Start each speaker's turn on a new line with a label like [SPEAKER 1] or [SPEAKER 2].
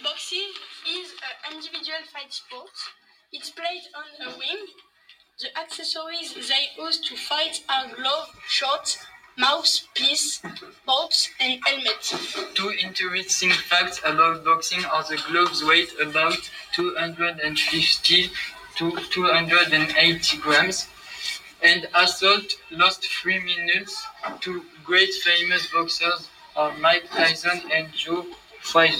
[SPEAKER 1] Boxing is an individual fight sport. It's played on a ring. The accessories they use to fight are gloves, shorts, mouthpiece, belts, and helmets.
[SPEAKER 2] Two interesting facts about boxing are the gloves weigh about 250 to 280 grams, and assault lost 3 minutes. Two great famous boxers are Mike Tyson and Joe Frazier.